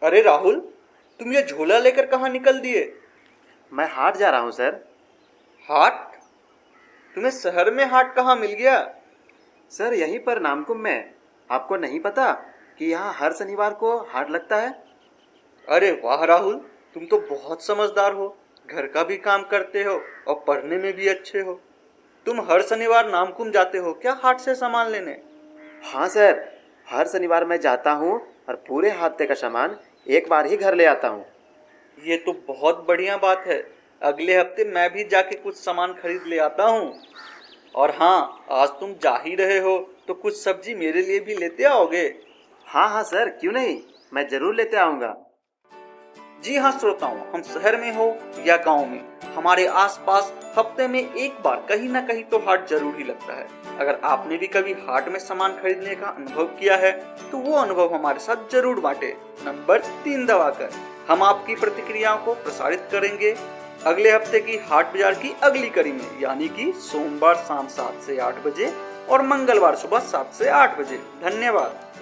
अरे राहुल, तुम ये झोला लेकर कहाँ निकल दिए? मैं हाट जा रहा हूँ सर। हाट? तुम्हें शहर में हाट कहाँ मिल गया? सर यहीं पर नामकुम में। आपको नहीं पता कि यहाँ हर शनिवार को हाट लगता है? अरे वाह राहुल, तुम तो बहुत समझदार हो। घर का भी काम करते हो और पढ़ने में भी अच्छे हो। तुम हर शनिवार नामकुम जाते हो क्या हाट से सामान लेने? हाँ सर, हर शनिवार मैं जाता हूँ और पूरे हफ्ते का सामान एक बार ही घर ले आता हूँ। ये तो बहुत बढ़िया बात है। अगले हफ्ते मैं भी जाके कुछ सामान खरीद ले आता हूँ। और हाँ, आज तुम जा ही रहे हो तो कुछ सब्जी मेरे लिए भी लेते आओगे? हाँ हाँ सर, क्यों नहीं, मैं जरूर लेते आऊँगा। जी हाँ श्रोताओं, हम शहर में हो या गांव में, हमारे आसपास हफ्ते में एक बार कहीं ना कहीं तो हाट जरूर ही लगता है। अगर आपने भी कभी हाट में सामान खरीदने का अनुभव किया है तो वो अनुभव हमारे साथ जरूर बांटे, नंबर 3 दबाकर। हम आपकी प्रतिक्रियाओं को प्रसारित करेंगे अगले हफ्ते की हाट बाजार की अगली कड़ी में, यानी कि सोमवार शाम 7 से 8 बजे और मंगलवार सुबह 7 से 8 बजे। धन्यवाद।